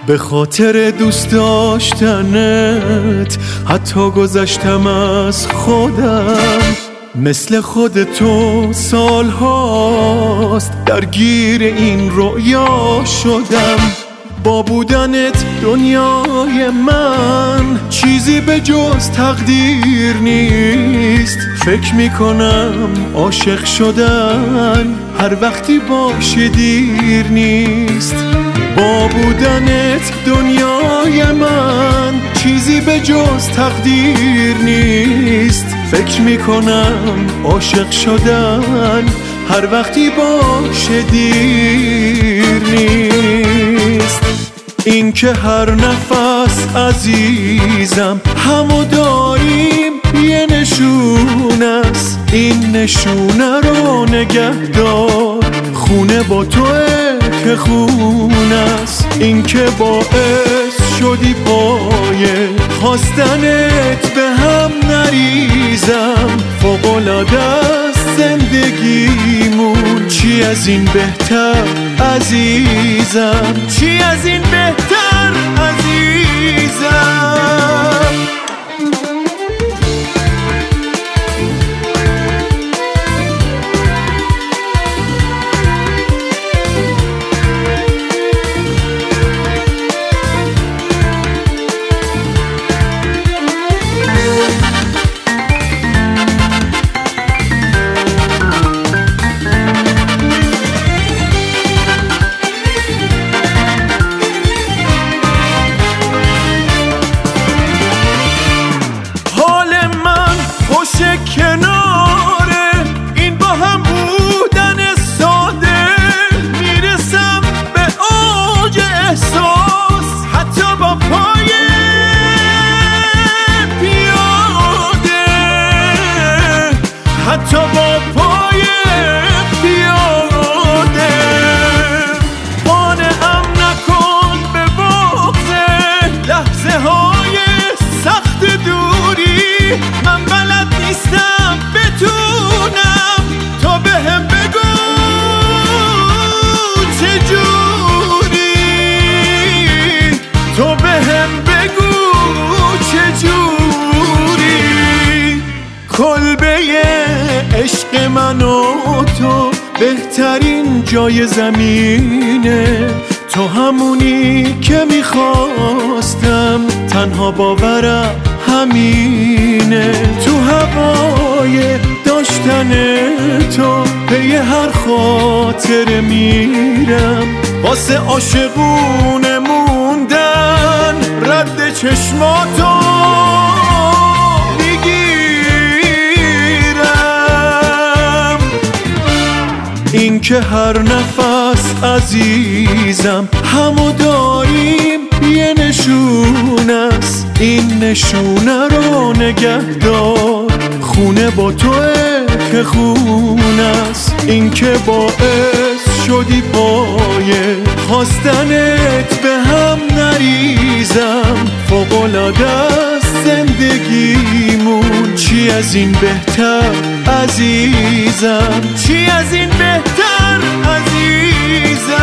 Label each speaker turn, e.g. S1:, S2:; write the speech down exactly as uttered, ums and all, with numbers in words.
S1: به خاطر دوست داشتنت حتی گذشتم از خودم. مثل خود تو سال هاست درگیر این رؤیا شدم. با بودنت دنیای من چیزی به جز تقدیر نیست. فکر میکنم عاشق شدن هر وقتی باشه دیر نیست. با بودنت دنیای من چیزی به جز تقدیر نیست. فکر میکنم عاشق شدن هر وقتی باشه دیر نیست. این که هر نفس عزیزم همو داریم یه نشون است. این نشونه رو نگه دار، خونه با توه که خون است. این که باعث شدی پایه خواستنت به هم نریزم. فوق‌العاده است زندگیمون، چی از این بهتر عزیزم، چی از این بهتر عزیزم. کناره این با هم بودن ساده میرسم به اوج احساس. حتی با پای پیاده، حتی با پای پیاده. قانعم نکن به بغض لحظه های سخت دوری. من بلد نیستم بتونم تا بهم بگو چجوری، تو بهم بگو چجوری. کلبه عشق من و تو بهترین جای زمینه. تو همونی که میخواستم، تنها باورم همینه. تو هوای داشتن تو پی هر خاطر میرم. واسه عاشقونه موندن رد چشماتو میگیرم. این که هر نفس عزیزم همو داریم یه نشون است. این نشونه رو نگه دار، خونه با توه که خون است. این که باعث شدی پایه خواستنت به هم نریزم. فوق‌العاده است زندگیمون، چی از این بهتر عزیزم، چی از این بهتر عزیزم.